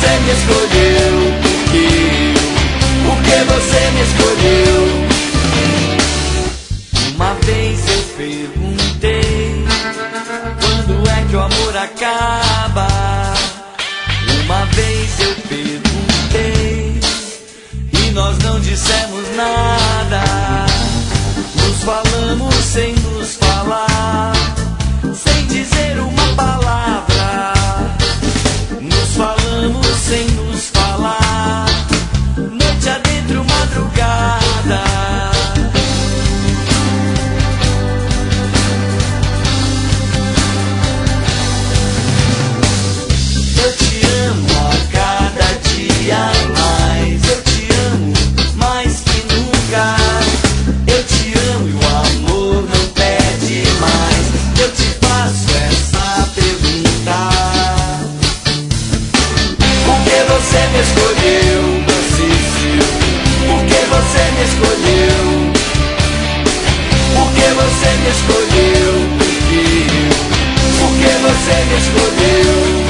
você me escolheu? Por que você me escolheu? Uma vez eu perguntei, quando é que o amor acaba? Uma vez eu perguntei e nós não dissemos nada. Nos falamos sem nos falar, sem dizer uma palavra. Nos falamos sem nos falar, noite adentro, madrugada. Eu te amo a cada dia mais. Eu te amo mais que nunca. Eu te amo e o amor não pede mais. Eu te faço essa pergunta: por que você me escolheu, Narciso? Por que você me escolheu? Por que você me escolheu? Por que você me escolheu?